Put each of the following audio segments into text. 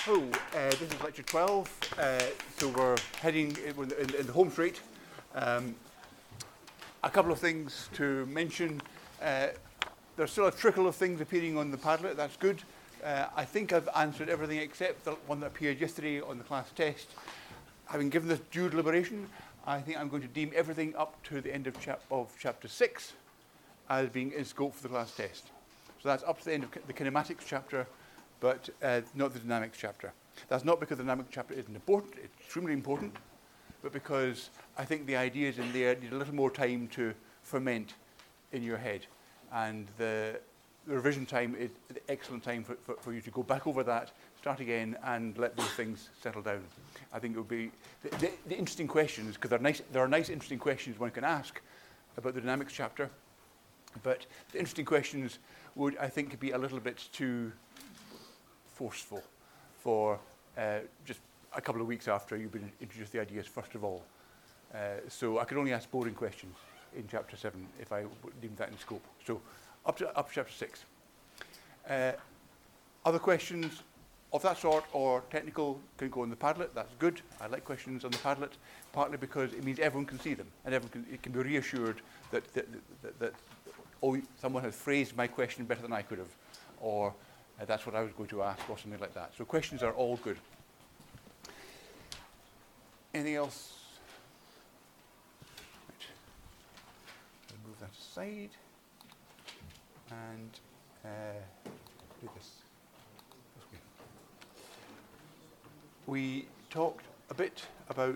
This is lecture 12, so we're heading in the home straight. A couple of things to mention. There's still a trickle of things appearing on the Padlet, that's good. I think I've answered everything except the one that appeared yesterday on the class test. Having given this due deliberation, I think I'm going to deem everything up to the end of chapter 6 as being in scope for the class test. So that's up to the end of the kinematics chapter, but not the dynamics chapter. That's not because the dynamics chapter isn't important, it's extremely important, but because I think the ideas in there need a little more time to ferment in your head. And the revision time is an excellent time for you to go back over that, start again, and let those things settle down. I think it would be the interesting questions, because there are nice interesting questions one can ask about the dynamics chapter, but the interesting questions would, I think, be a little bit too forceful for just a couple of weeks after you've been introduced the ideas first of all. So I could only ask boring questions in chapter 7 if I deemed that in scope. So up to chapter 6. Other questions of that sort or technical can go on the Padlet. That's good. I like questions on the Padlet, partly because it means everyone can see them and it can be reassured that someone has phrased my question better than I could have, or that's what I was going to ask, or something like that. So questions are all good. Anything else? Right. I'll move that aside and do this. Okay. We talked a bit about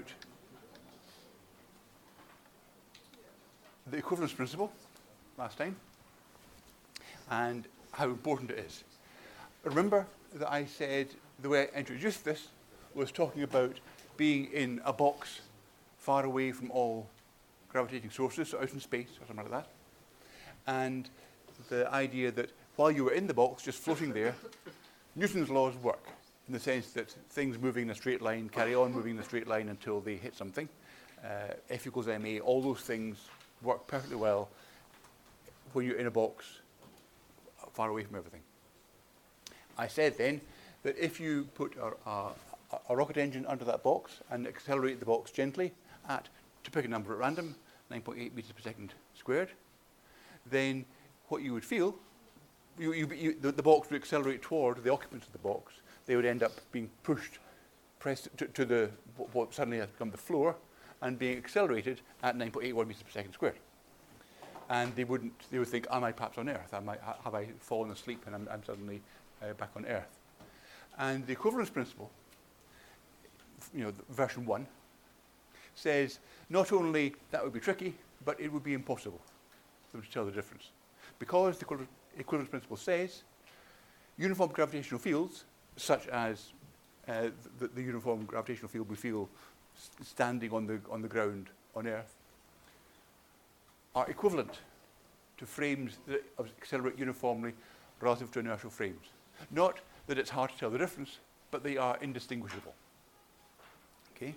the equivalence principle last time and how important it is. Remember that I said the way I introduced this was talking about being in a box far away from all gravitating sources, so out in space or something like that. And the idea that while you were in the box, just floating there, Newton's laws work in the sense that things moving in a straight line carry on moving in a straight line until they hit something. F equals ma, all those things work perfectly well when you're in a box far away from everything. I said then that if you put a rocket engine under that box and accelerate the box gently at, to pick a number at random, 9.8 meters per second squared, then what you would feel, the box would accelerate toward the occupants of the box. They would end up being pressed to what suddenly has become the floor, and being accelerated at 9.81 meters per second squared. And they would think, am I perhaps on Earth? Have I fallen asleep and I'm suddenly back on Earth? And the equivalence principle, version 1, says not only that would be tricky, but it would be impossible for them to tell the difference. Because the equivalence principle says uniform gravitational fields, such as the uniform gravitational field we feel standing on the ground on Earth, are equivalent to frames that accelerate uniformly relative to inertial frames. Not that it's hard to tell the difference, but they are indistinguishable. Okay?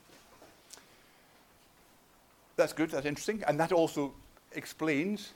That's good, that's interesting, and that also explains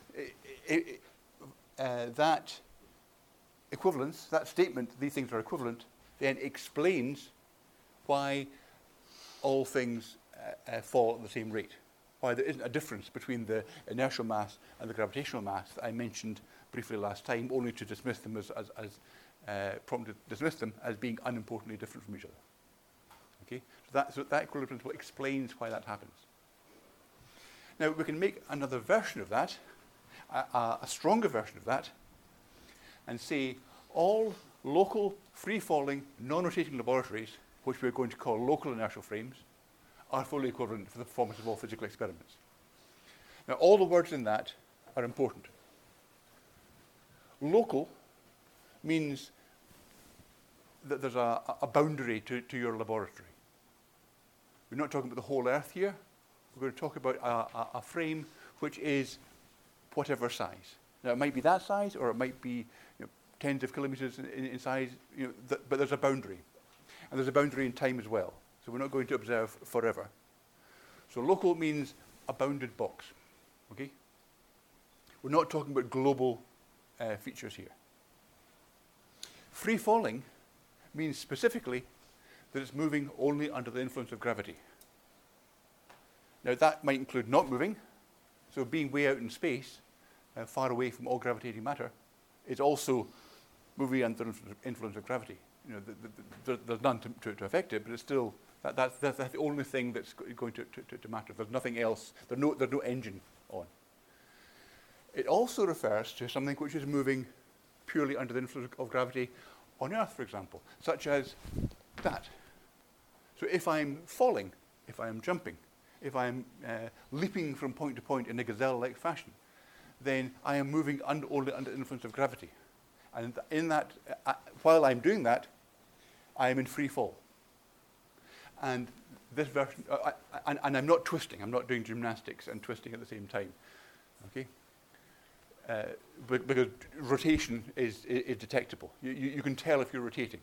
that equivalence, that statement, these things are equivalent, then explains why all things fall at the same rate. Why there isn't a difference between the inertial mass and the gravitational mass that I mentioned briefly last time, only to dismiss them promptly dismiss them as being unimportantly different from each other. Okay, so that equivalence principle explains why that happens. Now we can make another version of that, a stronger version of that, and say all local, free-falling, non-rotating laboratories, which we're going to call local inertial frames, are fully equivalent for the performance of all physical experiments. Now, all the words in that are important. Local means that there's a boundary to your laboratory. We're not talking about the whole Earth here. We're going to talk about a frame which is whatever size. Now, it might be that size, or it might be tens of kilometers in size, but there's a boundary. And there's a boundary in time as well. So we're not going to observe forever. So local means a bounded box. Okay? We're not talking about global features here. Free falling means specifically that it's moving only under the influence of gravity. Now that might include not moving, so being way out in space, far away from all gravitating matter, is also moving under the influence of gravity. You know, there's none to affect it, but it's still, that's the only thing that's going to matter. There's nothing else, there's no engine on. It also refers to something which is moving purely under the influence of gravity on Earth, for example, such as that. So if I'm falling, if I'm jumping, if I'm leaping from point to point in a gazelle-like fashion, then I am moving only under the influence of gravity. And in that, while I'm doing that, I am in free fall. And this version, and I'm not twisting, I'm not doing gymnastics and twisting at the same time, okay? Because rotation is detectable. You can tell if you're rotating.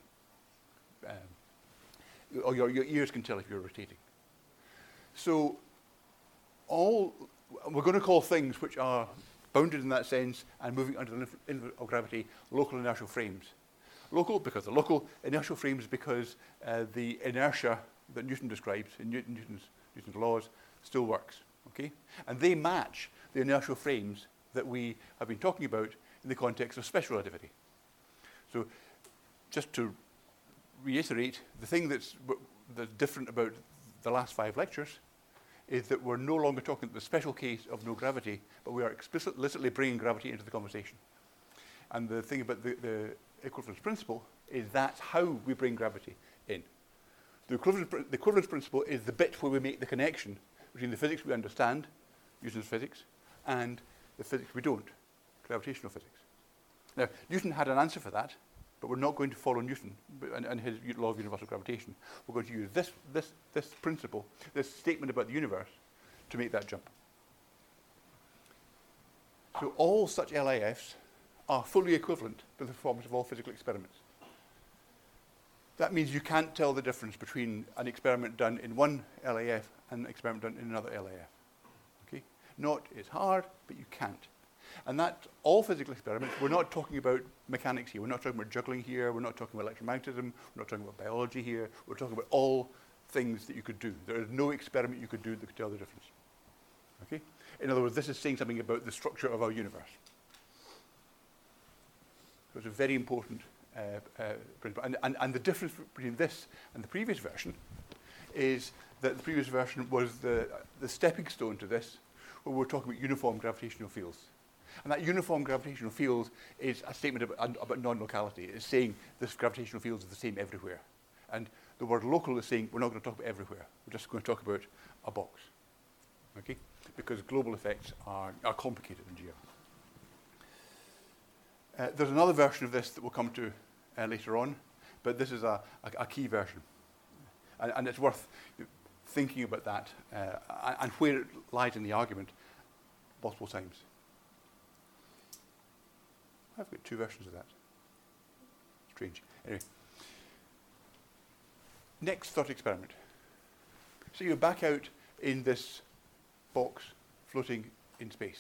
Or your ears can tell if you're rotating. So we're going to call things which are bounded in that sense and moving under the influence of gravity local inertial frames. Local because they're local, inertial frames because the inertia that Newton describes in Newton's laws still works. Okay? And they match the inertial frames that we have been talking about in the context of special relativity. So just to reiterate, the thing that's different about the last 5 lectures is that we're no longer talking about the special case of no gravity, but we are explicitly bringing gravity into the conversation. And the thing about the equivalence principle is that's how we bring gravity in. The equivalence principle is the bit where we make the connection between the physics we understand, Newton's physics, and the physics we don't, gravitational physics. Now, Newton had an answer for that, but we're not going to follow Newton and his law of universal gravitation. We're going to use this principle, this statement about the universe, to make that jump. So all such LIFs are fully equivalent to the performance of all physical experiments. That means you can't tell the difference between an experiment done in one LIF and an experiment done in another LIF. Okay? Not is hard, but you can't. And that all physical experiments, we're not talking about mechanics here, we're not talking about juggling here, we're not talking about electromagnetism, we're not talking about biology here, we're talking about all things that you could do. There is no experiment you could do that could tell the difference. Okay? In other words, this is saying something about the structure of our universe. So it's a very important principle. And the difference between this and the previous version is that the previous version was the stepping stone to this, where we're talking about uniform gravitational fields. And that uniform gravitational field is a statement about non-locality. It's saying this gravitational field is the same everywhere. And the word local is saying we're not going to talk about everywhere. We're just going to talk about a box. Okay? Because global effects are complicated in GR. There's another version of this that we'll come to later on, but this is a key version. And it's worth thinking about that and where it lies in the argument multiple times. I've got 2 versions of that. Strange. Anyway. Next thought experiment. So you're back out in this box floating in space.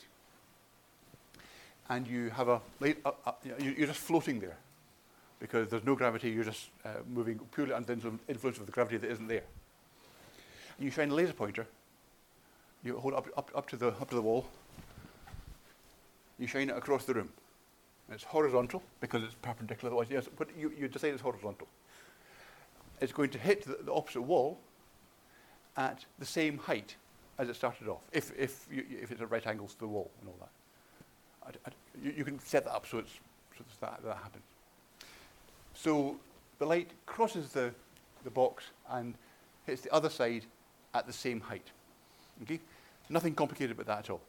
And you have you're just floating there because there's no gravity, you're just moving purely under the influence of the gravity that isn't there. And you shine a laser pointer, you hold it up to the wall, you shine it across the room. It's horizontal because it's perpendicular. Otherwise, yes, but you decide it's horizontal. It's going to hit the opposite wall at the same height as it started off, if it's at right angles to the wall and all that. You can set that up so that happens. So the light crosses the box and hits the other side at the same height. Okay? Nothing complicated about that at all.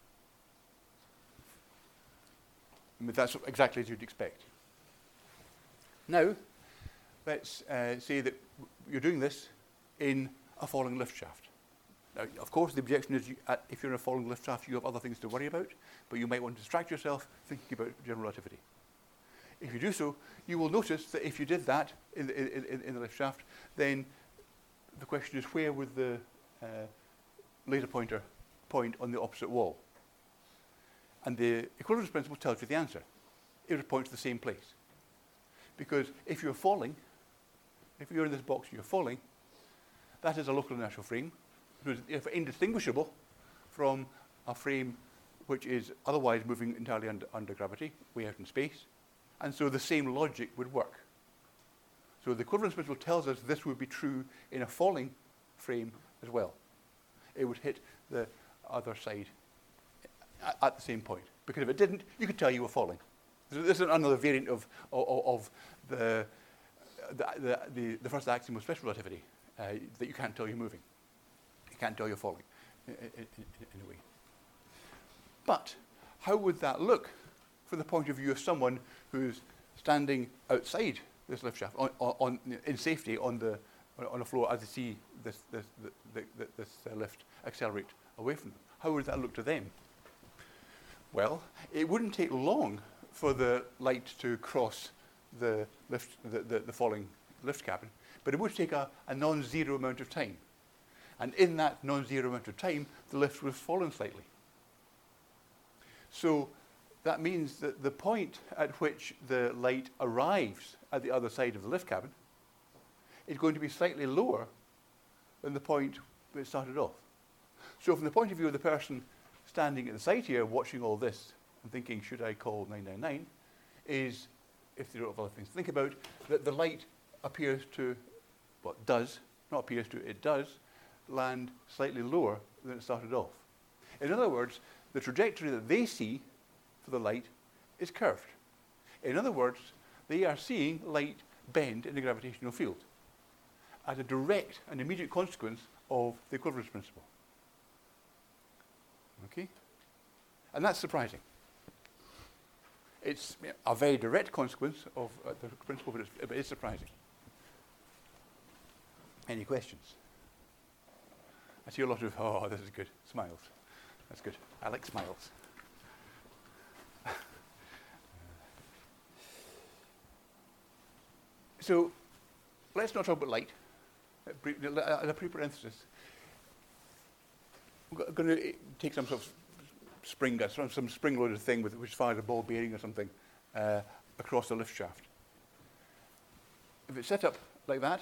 I mean, that's exactly as you'd expect. Now, let's say that you're doing this in a falling lift shaft. Now, of course, the objection is if you're in a falling lift shaft, you have other things to worry about, but you might want to distract yourself thinking about general relativity. If you do so, you will notice that if you did that in the lift shaft, then the question is where would the laser pointer point on the opposite wall? And the equivalence principle tells you the answer. It would point to the same place. Because if you're falling, if you're in this box and you're falling, that is a local inertial frame, which is indistinguishable from a frame which is otherwise moving entirely under gravity, way out in space. And so the same logic would work. So the equivalence principle tells us this would be true in a falling frame as well. It would hit the other side at the same point. Because if it didn't, you could tell you were falling. So this is another variant of the first axiom of special relativity, that you can't tell you're moving. You can't tell you're falling in a way. But how would that look from the point of view of someone who's standing outside this lift shaft in safety on the floor as they see this lift accelerate away from them? How would that look to them? Well, it wouldn't take long for the light to cross the falling lift cabin, but it would take a non-zero amount of time. And in that non-zero amount of time, the lift would have fallen slightly. So that means that the point at which the light arrives at the other side of the lift cabin is going to be slightly lower than the point where it started off. So from the point of view of the person standing at the side here watching all this and thinking, should I call 999, is, if they don't have other things to think about, that the light appears to, well, does, not appears to, it does, land slightly lower than it started off. In other words, the trajectory that they see for the light is curved. In other words, they are seeing light bend in the gravitational field as a direct and immediate consequence of the equivalence principle. Okay? And that's surprising. It's a very direct consequence of the principle, but it's surprising. Any questions? I see a lot of, oh, this is good, smiles. That's good. I like smiles. So let's not talk about light. As a pre-parenthesis, we're going to take some sort of spring gun, some spring-loaded thing which fires a ball bearing or something across the lift shaft. If it's set up like that,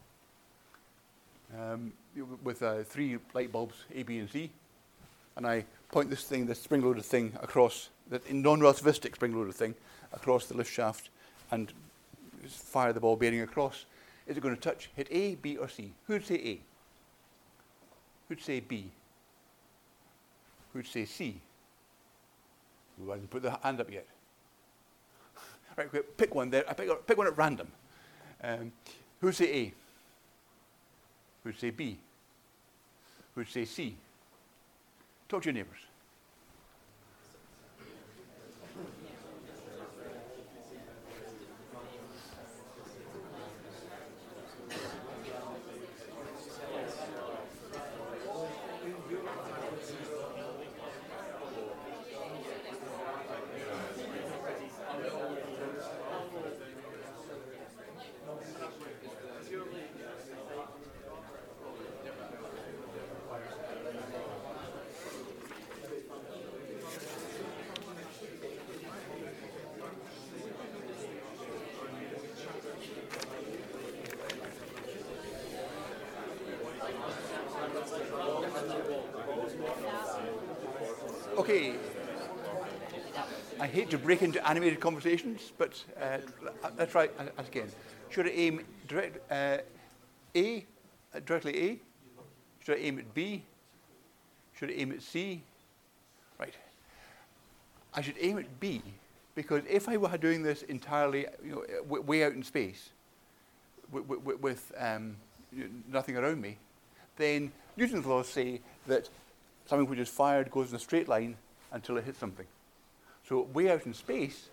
with 3 light bulbs, A, B, and C, and I point this spring-loaded thing across, that non-relativistic spring-loaded thing, across the lift shaft and fire the ball bearing across, is it going to hit A, B, or C? Who'd say A? Who'd say B? Who'd say C? Who hasn't put their hand up yet? Right, pick one there. Pick one at random. Who'd say A? Who'd say B? Who'd say C? Talk to your neighbours. Okay. I hate to break into animated conversations, but let's try again. Should I aim directly A? Should I aim at B? Should I aim at C? Right. I should aim at B, because if I were doing this entirely, way out in space, with nothing around me, then Newton's laws say that something which is fired goes in a straight line until it hits something. So way out in space,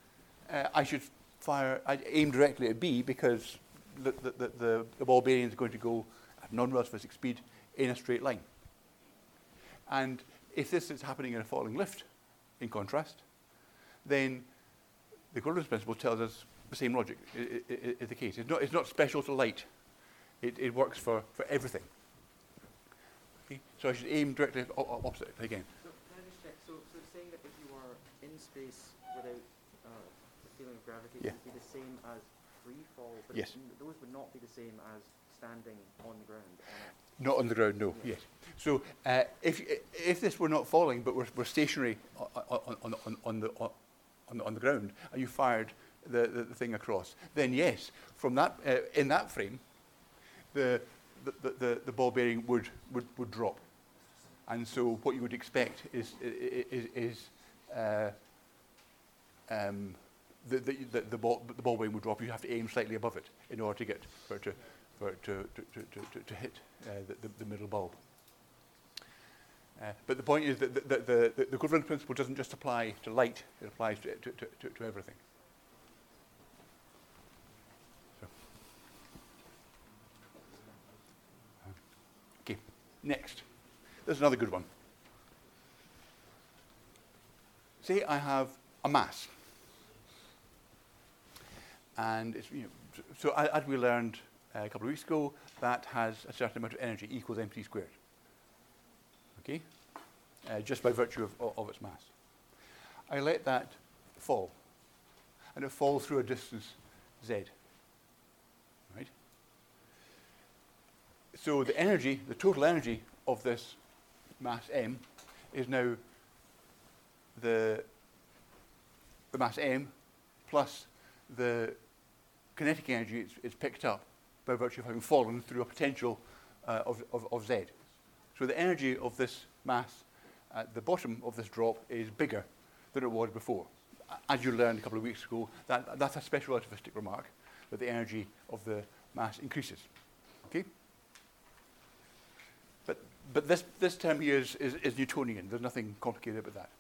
I'd aim directly at B, because the ball bearing is going to go at non-relativistic speed in a straight line. And if this is happening in a falling lift, in contrast, then the equivalence principle tells us the same logic is the case. It's not special to light. It works for everything. Okay? So I should aim directly opposite again. So can I just check? So it's saying that if you are in space without the feeling of gravity, it would be the same as free fall, but Yes. those would not be the same as standing on the ground. Not on the ground, no. Yeah. Yes. So if this were not falling, but we're stationary on the ground, and you fired the thing across, then yes, from that in that frame, the ball bearing would drop, and so what you would expect is the ball bearing would drop. You have to aim slightly above it in order to get for it to hit the middle bulb. But the point is that the equivalent principle doesn't just apply to light; it applies to everything. So. Okay, next. This is another good one. Say I have a mass, and it's, so as we learned a couple of weeks ago, that has a certain amount of energy, E equals mc squared. Okay, just by virtue of its mass. I let that fall, and it falls through a distance z. Right. So the energy, the total energy of this mass m, is now the mass m plus the kinetic energy it's picked up by virtue of having fallen through a potential of z. So the energy of this mass at the bottom of this drop is bigger than it was before. As you learned a couple of weeks ago, that's a special relativistic remark, that the energy of the mass increases. Okay? But this term here is Newtonian. There's nothing complicated about that.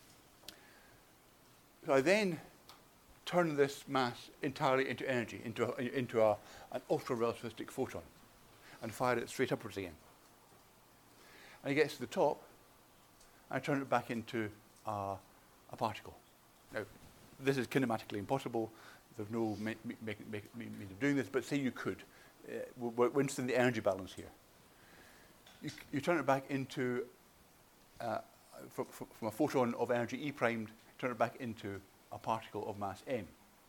So I then turn this mass entirely into energy, into an ultra-relativistic photon, and fire it straight upwards again. And it gets to the top, and I turn it back into a particle. Now, this is kinematically impossible. There's no means of doing this, but say you could. We're interested in the energy balance here. You turn it back into, from a photon of energy E primed, turn it back into a particle of mass m,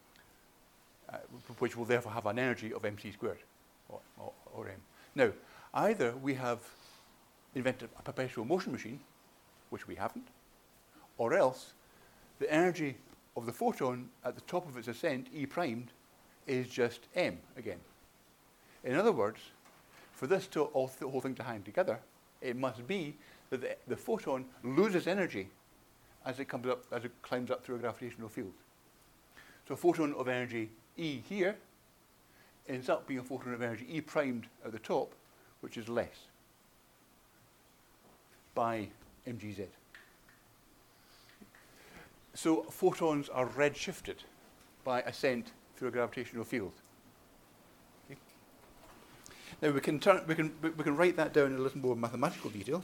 which will therefore have an energy of mc squared, or m. Now, either we have invented a perpetual motion machine, which we haven't, or else the energy of the photon at the top of its ascent, E primed, is just m again. In other words, for this the whole thing to hang together, it must be that the photon loses energy as it climbs up through a gravitational field. So a photon of energy E here ends up being a photon of energy E primed at the top, which is less by mgz. So photons are redshifted by ascent through a gravitational field. Okay. Now we can write that down in a little more mathematical detail.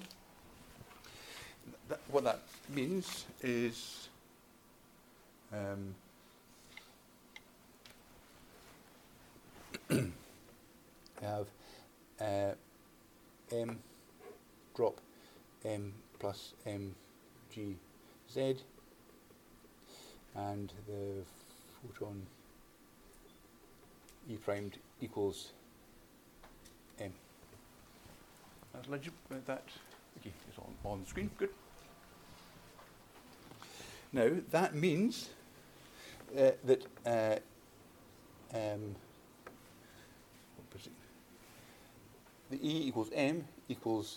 What that means is I have m drop m plus mg z, and the photon E primed equals m. That's legible. That okay, it's on the screen. Good. Now that means that the E equals m equals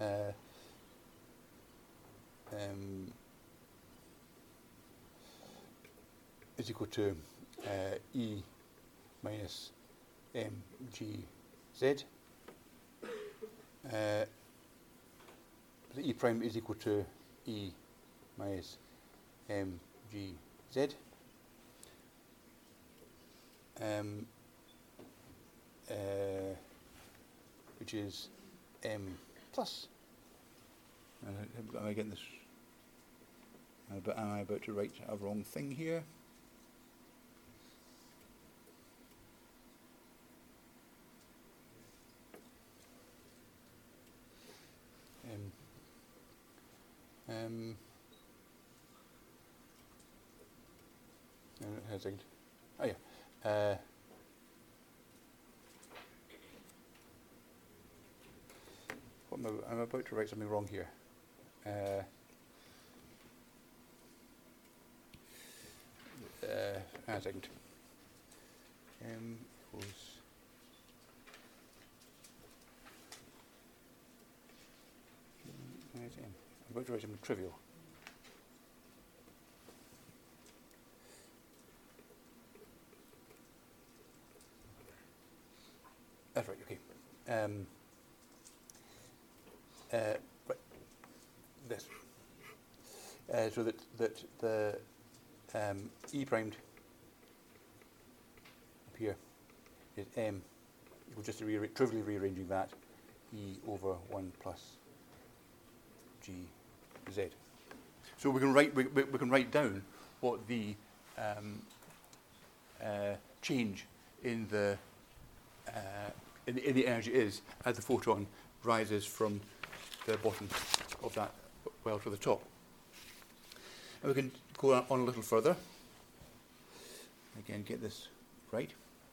is equal to E minus mgz. The E prime is equal to E minus mgz. Which is m plus. Am I getting this? Am I about to write a wrong thing here? Hang on a second. Oh yeah. I'm about to write something wrong here. A second. M equals. I'm about to write something trivial. That's right. Okay. Right. This. So that the E primed up here is M. We're just trivially rearranging that E over 1 plus G Z. So we can write down what the change in the energy is as the photon rises from the bottom of that well to the top. And we can go on a little further. Again, get this right.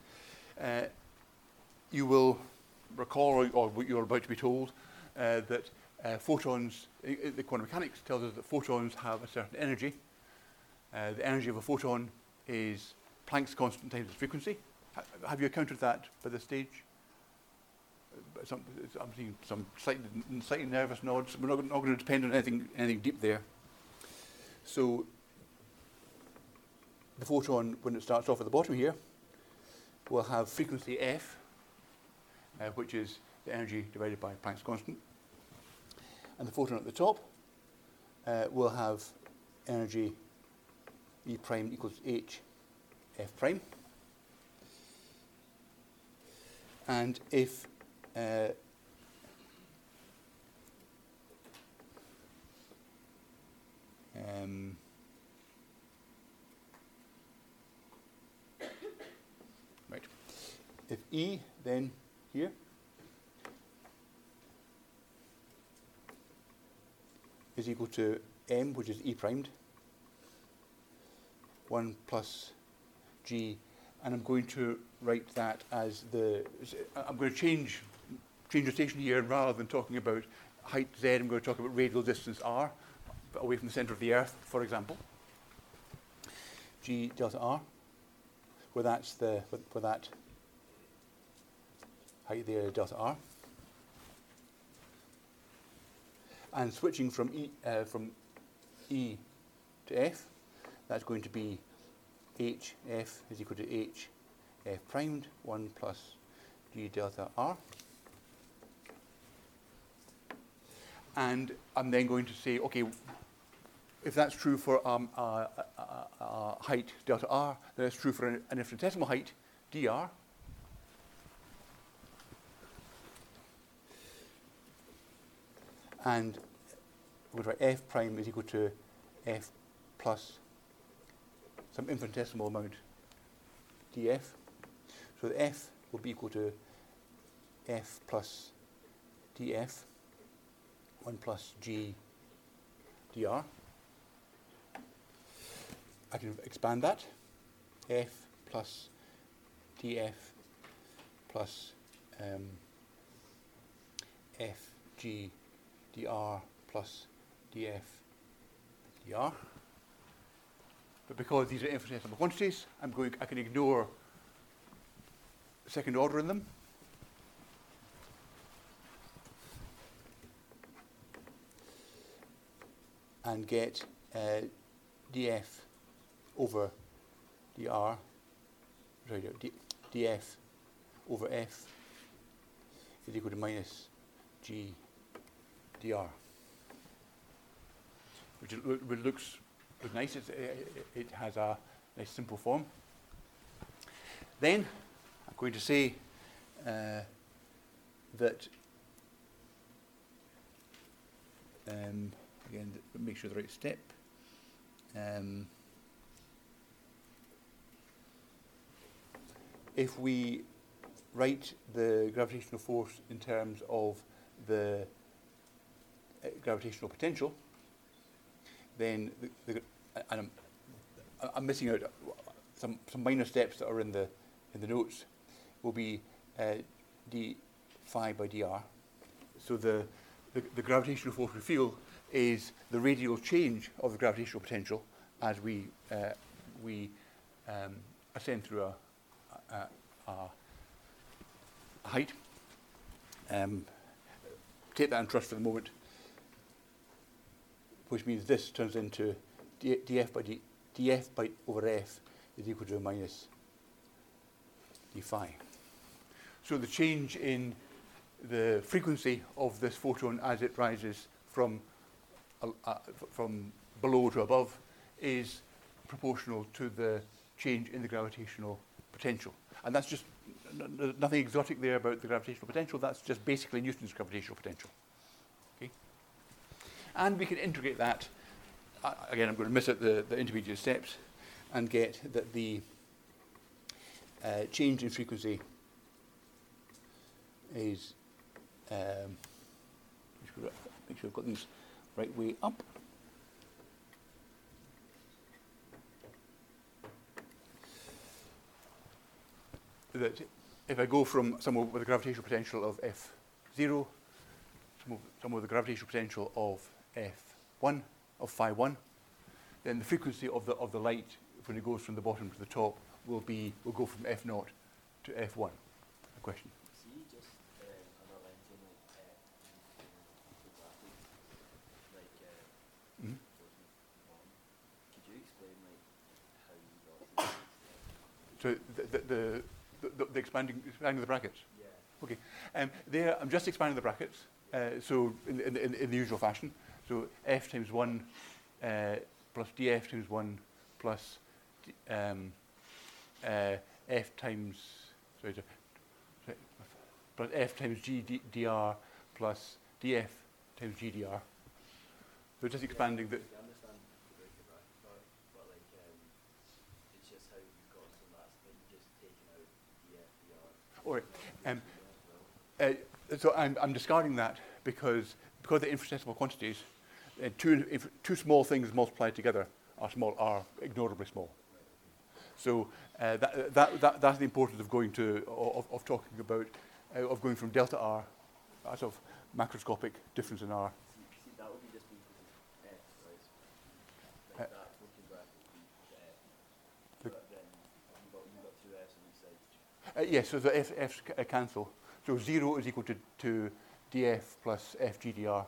You will recall, or you're about to be told, that photons, the quantum mechanics tells us that photons have a certain energy. The energy of a photon is Planck's constant times its frequency. Have you encountered that by this stage? I'm seeing some slightly nervous nods. We're not going to depend on anything deep there. So the photon, when it starts off at the bottom here, will have frequency f, which is the energy divided by Planck's constant. And the photon at the top will have energy E prime equals h f prime. And if right, if E then here is equal to M, which is E primed, 1 plus G, and I'm going to write that as I'm going to change rotation here, and rather than talking about height Z, I'm going to talk about radial distance R, away from the centre of the Earth, for example. G delta R, where that's where that height there is delta R. And switching from E to F, that's going to be HF is equal to H F primed, 1 plus G delta R. And I'm then going to say, okay, if that's true for height delta R, then it's true for an infinitesimal height dr. And we're going to write f prime is equal to f plus some infinitesimal amount df. So the f will be equal to f plus df, 1 plus g dr. I can expand that. F plus df plus fg dr plus df dr. But because these are infinitesimal quantities, I can ignore second order in them. And get df over dr, sorry, df over f is equal to minus g dr, which looks nice. It has a nice simple form. Then I'm going to say that again, make sure the right step. If we write the gravitational force in terms of the gravitational potential, then and I'm missing out some minor steps that are in the notes, will be d phi by dr. So the the gravitational force we feel is the radial change of the gravitational potential as we ascend through a height. Take that in trust for the moment, which means this turns into df by over f is equal to minus d phi. So the change in the frequency of this photon as it rises from below to above is proportional to the change in the gravitational potential. And that's just nothing exotic there about the gravitational potential. That's just basically Newton's gravitational potential. Okay? And we can integrate that. Again, I'm going to miss out the intermediate steps and get that the change in frequency is, make sure I've got these right way up. That if I go from somewhere with a gravitational potential of F0, somewhere with a gravitational potential of F1, of phi 1, then the frequency of the light when it goes from the bottom to the top will go from F0 to F1. A question? See, just another line saying could you explain how you got to So the expanding the brackets. Yeah. Okay. There, I'm just expanding the brackets. So in the usual fashion. So f times 1 plus df times 1 plus f times plus f times dr plus df times gdr. So just expanding the. I understand the breaking bracket, but like it's just how you got from that. Like you just taken out df, dr. All right. So I'm discarding that because they're infinitesimal quantities. Two small things multiplied together are ignorably small. So that's the importance of going of talking about of going from delta r, as of macroscopic difference in r. See, that would be just be f, right? Like that working bracket would be f. But then you got two f's on each side. Yes, so the f's cancel. So 0 is equal to df plus f gdr.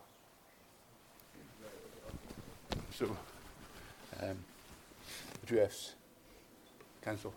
So the two f's cancel.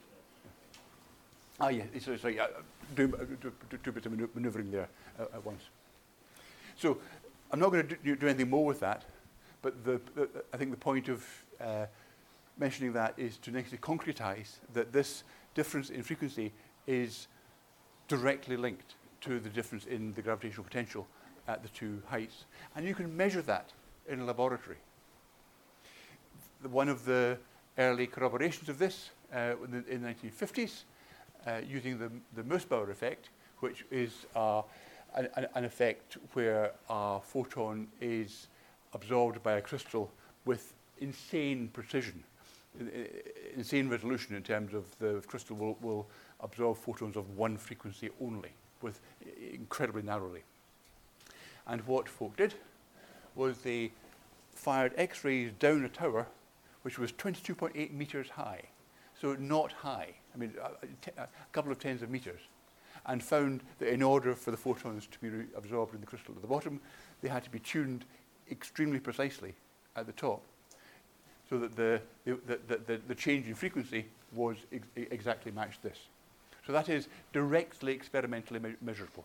Yeah, sorry, do bits of manoeuvring there at once. So I'm not going to do anything more with that, but I think the point of mentioning that is to actually concretize that this difference in frequency is directly linked to the difference in the gravitational potential at the two heights. And you can measure that in a laboratory. One of the early corroborations of this in the 1950s, using the Mössbauer effect, which is an effect where a photon is absorbed by a crystal with insane precision, insane resolution in terms of the crystal will absorb photons of one frequency only, with incredibly narrowly. And what folk did was they fired X-rays down a tower which was 22.8 meters high, so not high, I mean a couple of tens of meters, and found that in order for the photons to be absorbed in the crystal at the bottom, they had to be tuned extremely precisely at the top, so that the change in frequency was exactly matched this. So that is directly experimentally measurable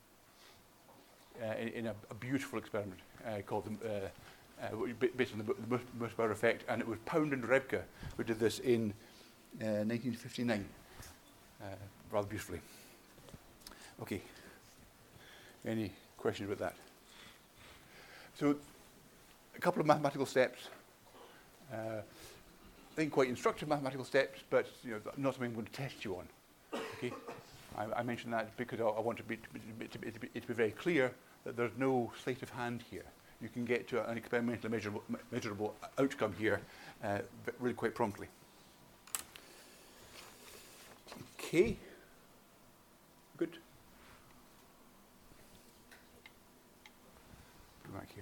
in a beautiful experiment called based on the Mössbauer effect, and it was Pound and Rebke who did this in 1959, rather beautifully. Okay, any questions about that? So a couple of mathematical steps. I think quite instructive mathematical steps, but not something I'm going to test you on. Okay, I mentioned that because I want it to be very clear that there's no sleight of hand here. You can get to an experimentally measurable outcome here really quite promptly. Okay, good. go back here.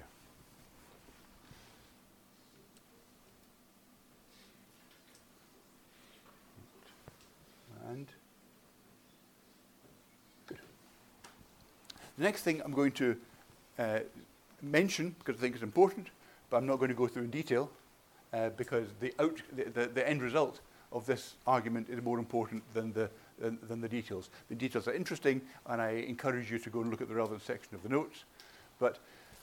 And good. The next thing I'm going to mention, because I think it's important, but I'm not going to go through in detail, because the end result of this argument is more important than the details. The details are interesting, and I encourage you to go and look at the relevant section of the notes. But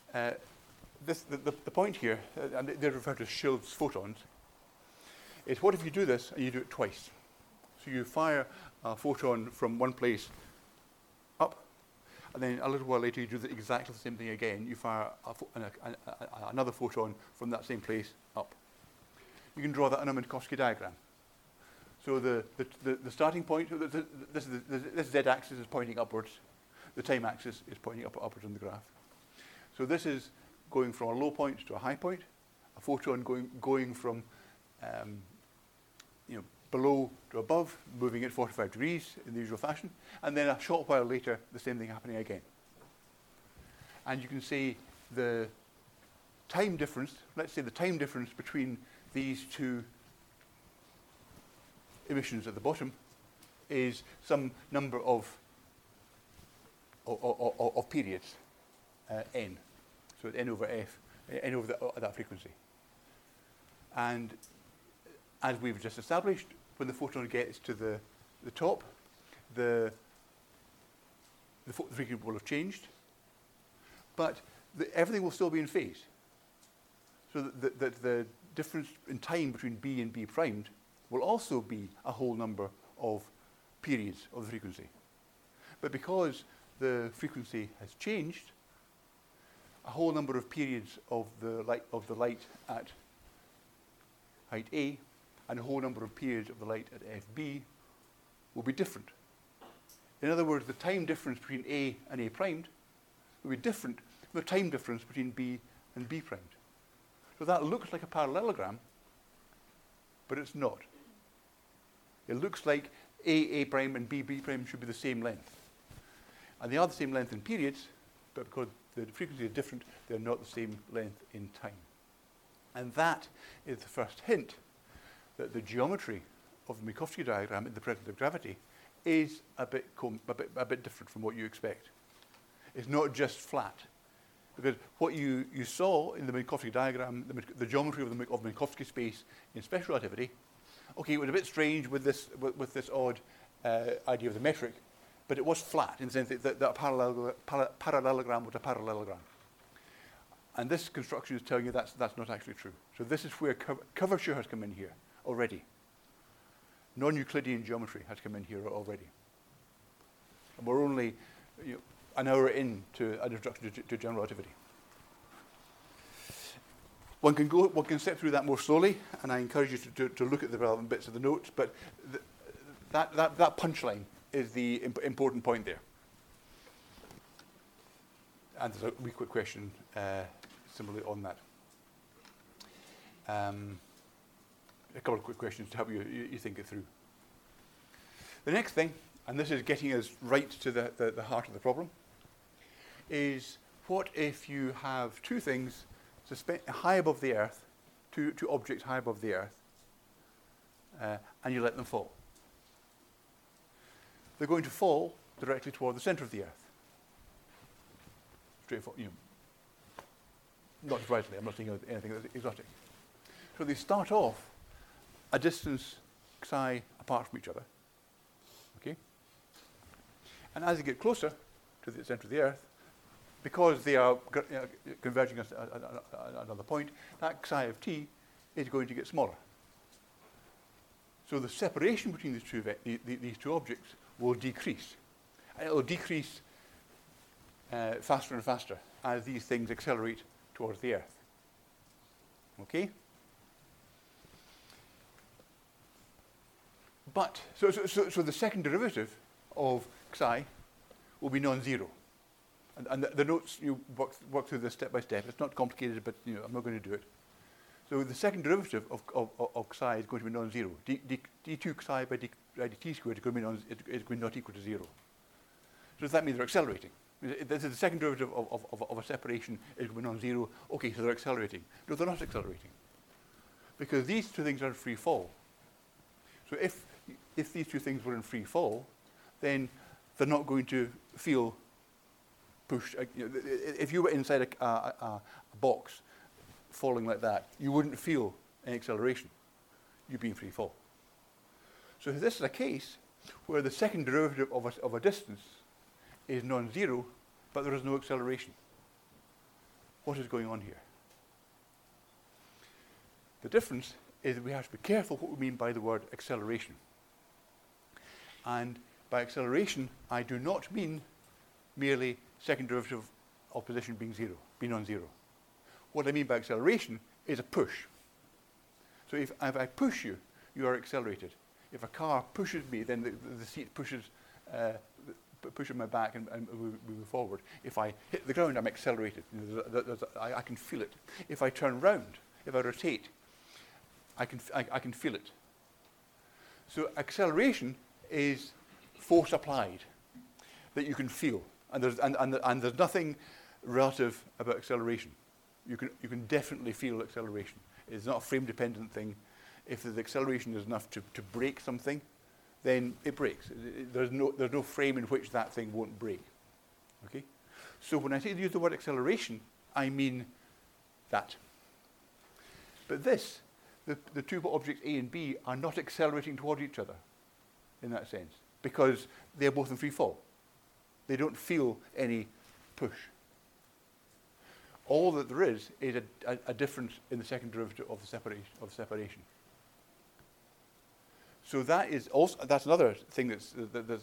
the point here, and they're referred to as Schild's photons, is what if you do this and you do it twice? So you fire a photon from one place up, and then a little while later you do exactly the same thing again. You fire another photon from that same place up. You can draw that on a Minkowski diagram. So the starting point, this z-axis is pointing upwards. The time axis is pointing upwards on the graph. So this is going from a low point to a high point. A photon going from below to above, moving at 45 degrees in the usual fashion, and then a short while later, the same thing happening again. And you can see the time difference, let's say the time difference between these two emissions at the bottom is some number of periods, n. So it's n over f, n over that frequency. And as we've just established, when the photon gets to the top, the frequency will have changed, but everything will still be in phase. So the difference in time between B and B primed will also be a whole number of periods of the frequency. But because the frequency has changed, a whole number of periods of the light at height A and a whole number of periods of the light at FB will be different. In other words, the time difference between A and A primed will be different from the time difference between B and B primed. So that looks like a parallelogram, but it's not. It looks like A prime and B prime should be the same length. And they are the same length in periods, but because the frequency is different, they're not the same length in time. And that is the first hint that the geometry of the Minkowski diagram in the presence of gravity is a bit different from what you expect. It's not just flat. Because what you saw in the Minkowski diagram, the geometry of Minkowski space in special relativity, okay, it was a bit strange with this odd idea of the metric, but it was flat in the sense that a parallelogram was a parallelogram. And this construction is telling you that's not actually true. So this is where curvature has come in here already. Non-Euclidean geometry has come in here already. And we're only an hour into an introduction to general relativity. One can step through that more slowly, and I encourage you to look at the relevant bits of the notes, but that punchline is the important point there. And there's a wee quick question similarly on that. A couple of quick questions to help you think it through. The next thing, and this is getting us right to the heart of the problem, is what if you have two things high above the Earth, two objects high above the Earth, and you let them fall? They're going to fall directly toward the center of the Earth. Straightforward, not surprisingly, I'm not saying anything that's exotic. So they start off a distance psi apart from each other, okay? And as they get closer to the center of the Earth, because they are converging at another point, that psi of t is going to get smaller. So the separation between these two objects will decrease. And it will decrease faster and faster as these things accelerate towards the Earth. Okay? But, so the second derivative of psi will be non-zero. And the notes, you work through this step by step. It's not complicated, but I'm not going to do it. So the second derivative of psi is going to be non-zero. d2 psi by dt squared is going to be not equal to 0. So does that mean they're accelerating? This is the second derivative of a separation is going to be non-zero. Okay, so they're accelerating. No, they're not accelerating. Because these two things are in free fall. So if these two things were in free fall, then they're not going to feel pushed. If you were inside a box falling like that, you wouldn't feel any acceleration. You'd be in free fall. So this is a case where the second derivative of a distance is non-zero, but there is no acceleration. What is going on here? The difference is that we have to be careful what we mean by the word acceleration. And by acceleration, I do not mean merely second derivative of position being non-zero. What I mean by acceleration is a push. So if I push you, you are accelerated. If a car pushes me, then the seat pushes my back and we move forward. If I hit the ground, I'm accelerated. I can feel it. If I turn round, if I rotate, I can feel it. So acceleration is force applied that you can feel, and there's nothing relative about acceleration. You can definitely feel acceleration. It's not a frame-dependent thing. If the acceleration is enough to break something, then it breaks. There's no frame in which that thing won't break. Okay? So when I use the word acceleration, I mean that. But the two objects A and B are not accelerating toward each other in that sense, because they're both in free fall. They don't feel any push. All that there is a difference in the second derivative of the separation. So that's another thing that's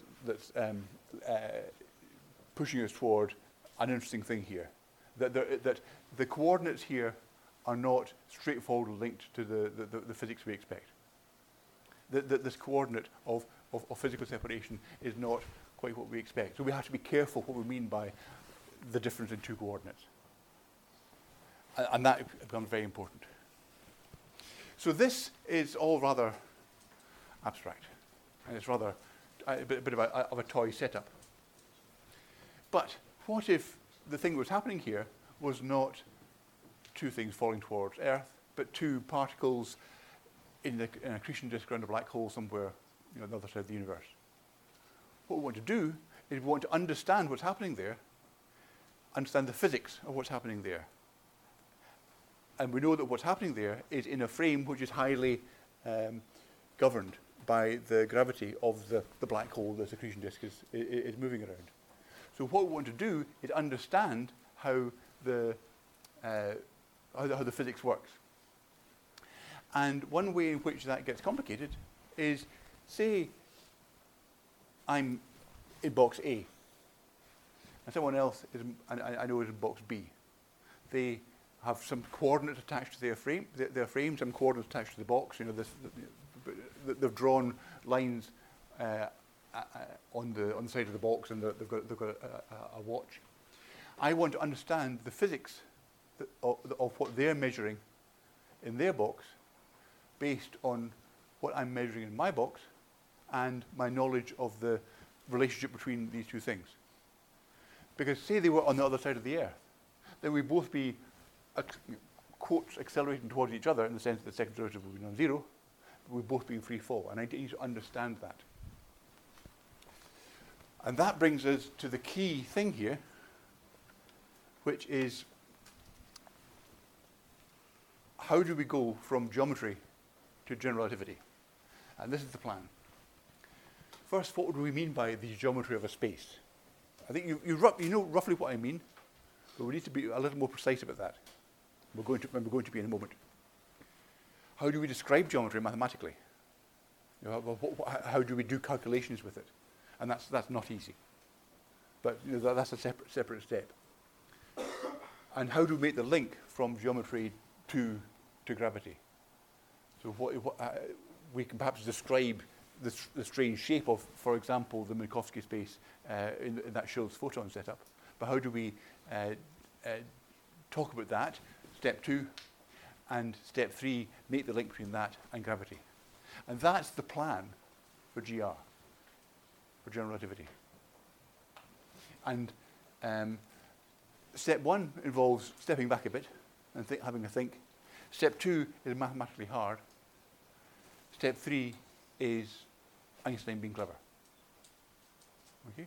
pushing us toward an interesting thing here. That the coordinates here are not straightforwardly linked to the physics we expect. This coordinate of physical separation is not quite what we expect. So we have to be careful what we mean by the difference in two coordinates. And that becomes very important. So this is all rather abstract, and it's rather a bit of a toy setup. But what if the thing that was happening here was not two things falling towards Earth, but two particles in an accretion disk around a black hole somewhere, on the other side of the universe? What we want to do is we want to understand what's happening there, understand the physics of what's happening there. And we know that what's happening there is in a frame which is highly governed by the gravity of the black hole the accretion disk is moving around. So what we want to do is understand how the physics works. And one way in which that gets complicated is, say, I'm in box A, and someone else I know is in box B. They have some coordinates attached to their frame, some coordinates attached to the box. They've drawn lines on the side of the box, and they've got a watch. I want to understand the physics of what they're measuring in their box, based on what I'm measuring in my box, and my knowledge of the relationship between these two things. Because say they were on the other side of the Earth, then we'd both be quotes accelerating towards each other in the sense that the second derivative would be non-zero, but we'd both be in free fall, and I need to understand that. And that brings us to the key thing here, which is, how do we go from geometry to general relativity? And this is the plan. First, what would we mean by the geometry of a space? I think you know roughly what I mean, but we need to be a little more precise about that. We're going to be in a moment. How do we describe geometry mathematically? How do we do calculations with it? And that's not easy. But that's a separate step. And how do we make the link from geometry to gravity? So we can perhaps describe the strange shape of, for example, the Minkowski space in that Schill's photon setup. But how do we talk about that? Step 2. And step 3, make the link between that and gravity. And that's the plan for GR, for general relativity. And Step 1 involves stepping back a bit and having a think. Step 2 is mathematically hard. Step 3 is Einstein being clever. Okay?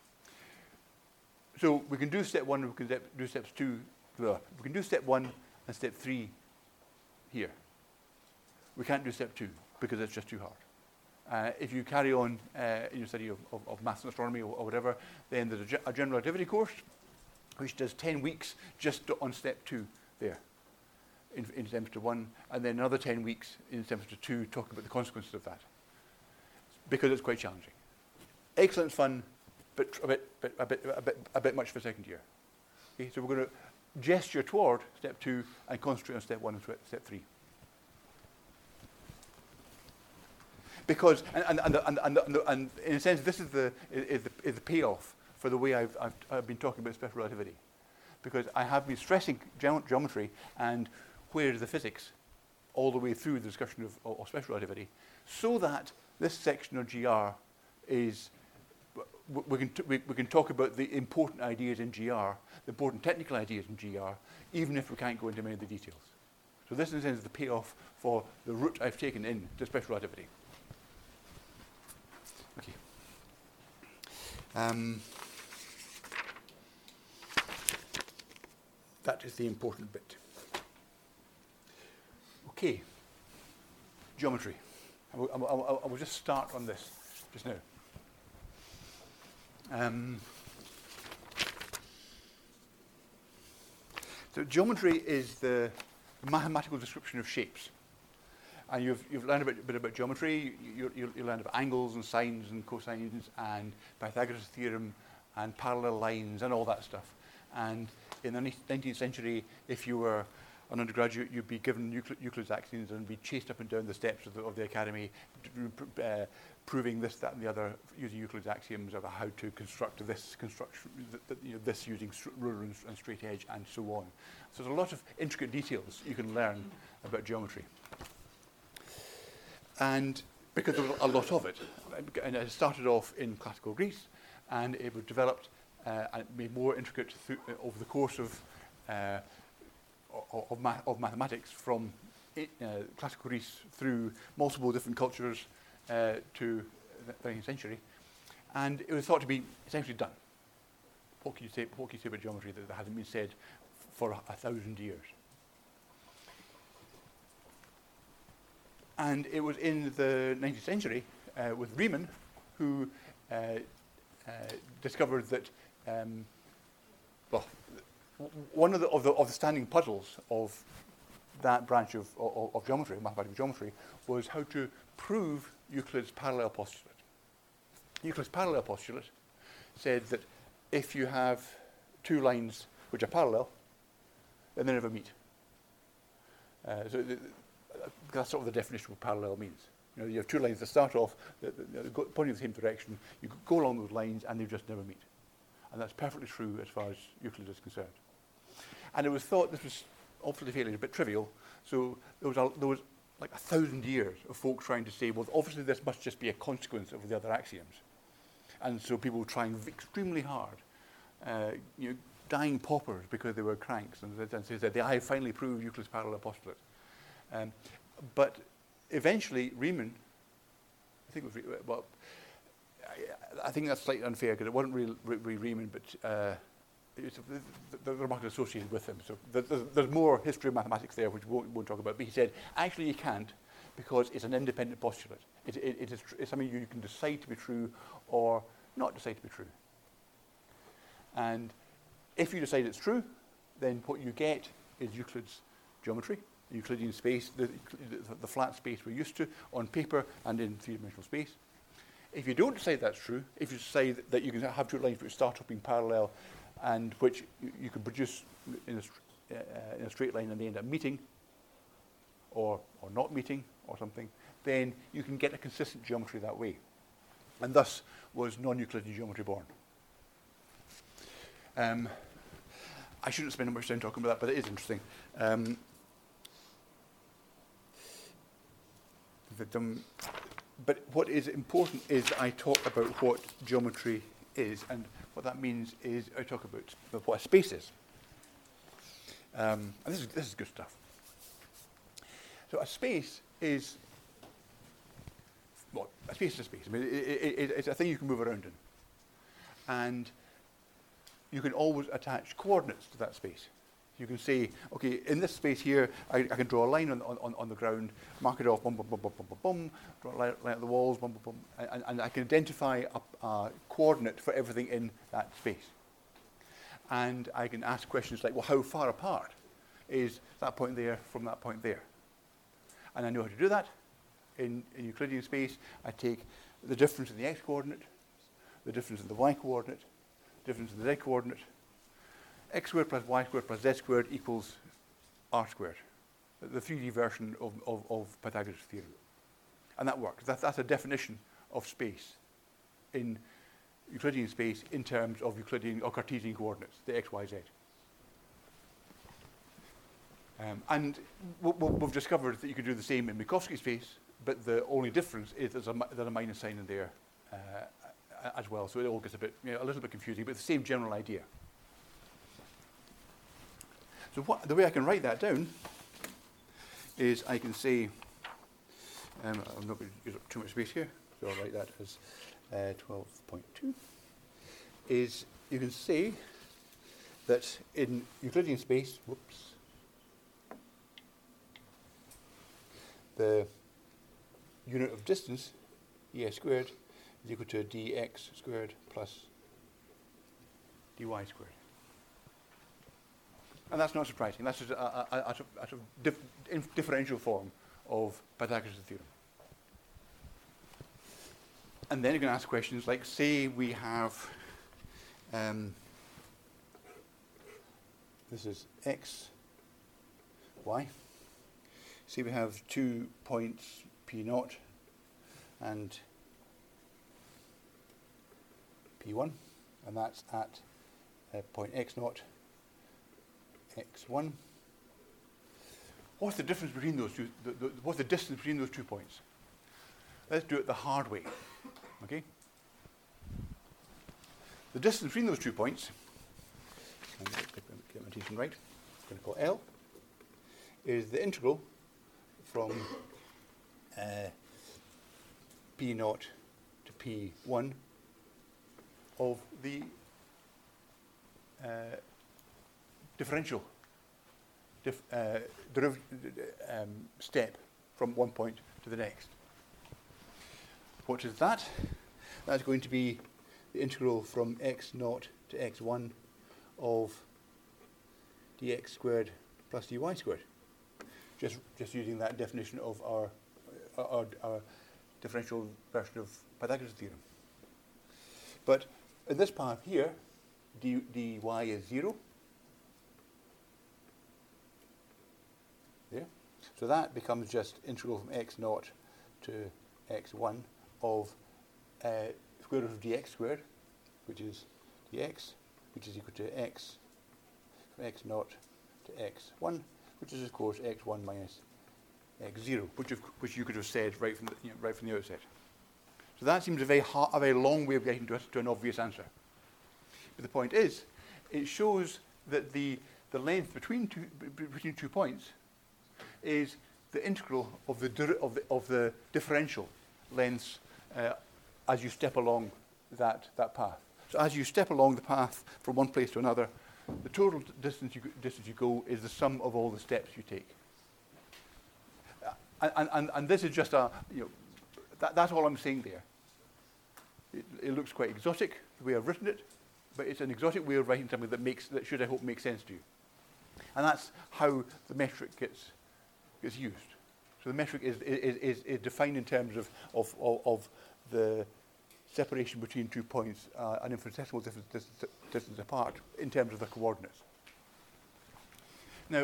So we can do step 1, we can do steps 2. We can do step 1 and step 3 here. We can't do step 2 because it's just too hard. If you carry on in your study of maths and astronomy or whatever, then there's a general relativity course which does 10 weeks just on step 2 there in semester 1, and then another 10 weeks in semester 2 talking about the consequences of that, because it's quite challenging. Excellent fun, but a bit much for second year. Okay, so we're going to gesture toward step 2 and concentrate on step 1 and step 3. Because, and in a sense, this is the payoff for the way I've been talking about special relativity. Because I have been stressing geometry and where is the physics all the way through the discussion of special relativity, so that this section of GR is, we can talk about the important ideas in GR, the important technical ideas in GR, even if we can't go into many of the details. So this, in a sense, is the payoff for the route I've taken into special relativity. Okay. That is the important bit. Okay. Geometry. I will just start on this just now. So geometry is the mathematical description of shapes. And you've learned a bit about geometry. You learned about angles and sines and cosines and Pythagoras' theorem and parallel lines and all that stuff. And in the 19th century, if you were an undergraduate, you'd be given Euclid's axioms and be chased up and down the steps of the academy, proving this, that, and the other using Euclid's axioms about how to construct this construction, this using ruler and straight edge, and so on. So there's a lot of intricate details you can learn about geometry. And because there was a lot of it, and it started off in classical Greece, and it was developed and made more intricate over the course of mathematics from classical Greece through multiple different cultures to the 19th century, and it was thought to be essentially done. What can you say about geometry that hasn't been said for 1,000 years? And it was in the 19th century with Riemann who discovered that one of the standing puzzles of that branch of geometry, mathematical geometry, was how to prove Euclid's parallel postulate. Euclid's parallel postulate said that if you have two lines which are parallel, then they never meet. That's sort of the definition of what parallel means. You have two lines that start off pointing in the same direction. You go along those lines, and they just never meet. And that's perfectly true as far as Euclid is concerned. And it was thought this was obviously fairly a bit trivial. So there was like 1,000 years of folk trying to say, well, obviously this must just be a consequence of the other axioms. And so people were trying extremely hard, dying paupers because they were cranks, and they said, I have finally proved Euclid's parallel postulate. But eventually, Riemann, I think that's slightly unfair because it wasn't really Riemann, but the remark associated with him. So there's more history of mathematics there, which we won't talk about. But he said, actually, you can't, because it's an independent postulate. It's something you can decide to be true or not decide to be true. And if you decide it's true, then what you get is Euclid's geometry, the Euclidean space, the flat space we're used to on paper and in three-dimensional space. If you don't decide that's true, if you say that you can have two lines which start off being parallel and which you can produce in a straight line and they end up meeting or not meeting or something, then you can get a consistent geometry that way. And thus was non-Euclidean geometry born. I shouldn't spend much time talking about that, but it is interesting. But what is important is I talk about what geometry is, and what that means is I talk about what a space is. And this is good stuff. So a space is, well, a space is a space. I mean, it's a thing you can move around in. And you can always attach coordinates to that space. You can say, okay, in this space here, I can draw a line on the ground, mark it off, bum, bum, bum, bum, bum, bum, bum, draw a line at the walls, bum, bum, bum, and I can identify a coordinate for everything in that space. And I can ask questions like, well, how far apart is that point there from that point there? And I know how to do that. In Euclidean space, I take the difference in the x-coordinate, the difference in the y-coordinate, difference in the z-coordinate. X squared plus y squared plus z squared equals r squared, the 3D version of Pythagoras' theorem. And that works. That's a definition of space in Euclidean space in terms of Euclidean or Cartesian coordinates, the x, y, z. And we've discovered that you can do the same in Minkowski space, but the only difference is there's a minus sign in there as well. So it all gets a little bit confusing, but it's the same general idea. So the way I can write that down is I can say, I'm not going to use up too much space here, so I'll write that as 12.2, is you can say that in Euclidean space, the unit of distance, es squared, is equal to dx squared plus dy squared. And that's not surprising. That's just a differential form of Pythagoras' theorem. And then you can ask questions like, say we have, this is x, y. Say we have 2 points P0 and P1, and that's at point x0, x1. What's the difference between those two? What's the distance between those 2 points? Let's do it the hard way. Okay. The distance between those 2 points, and get my notation right, I'm going to call L, is the integral from P0 to P1 of the differential step from one point to the next. What is that? That's going to be the integral from x0 to x1 of dx squared plus dy squared. Just using that definition of our differential version of Pythagoras' theorem. But in this path here, dy is 0. Yeah. So that becomes just integral from x0 to x1 of square root of dx squared, which is dx, which is equal to x from x0 to x1, which is of course x1 minus x0, which you could have said right from the outset. So that seems a very long way of getting to an obvious answer. But the point is, it shows that the length between 2 points is the integral of the differential lengths as you step along that path. So as you step along the path from one place to another, the total distance you go is the sum of all the steps you take. And this is just that's all I'm saying there. It looks quite exotic, the way I've written it, but it's an exotic way of writing something that should, I hope, make sense to you. And that's how the metric gets used. So the metric is defined in terms of the separation between 2 points, an infinitesimal distance apart in terms of the coordinates. Now,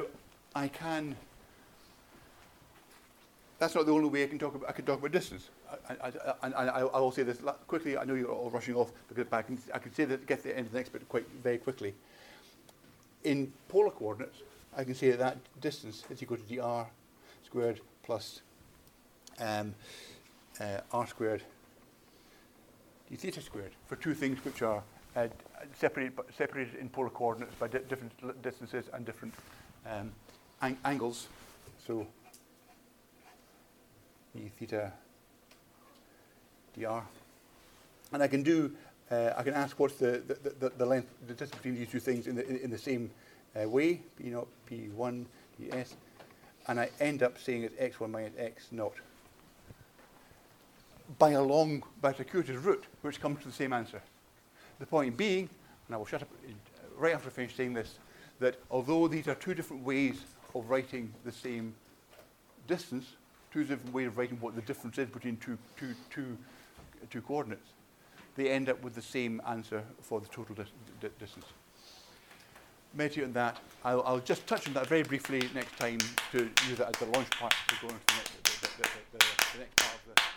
that's not the only way I can talk about distance. I will say this quickly. I know you're all rushing off, but I can say that, get the end of the next bit very quickly. In polar coordinates, I can say that distance is equal to dr squared plus r squared dy e theta squared for two things which are separated in polar coordinates by different distances and different angles. So e theta dr. And I can do, I can ask what's the length, the distance between these two things in the same way, P0, P1, ds, and I end up saying it's x1 minus x0 by a circuitous route, which comes to the same answer. The point being, and I will shut up right after I finish saying this, that although these are two different ways of writing the same distance, two different ways of writing what the difference is between two coordinates, they end up with the same answer for the total distance. Meditate on that. I'll just touch on that very briefly next time to use that as the launch part to go into the next part of the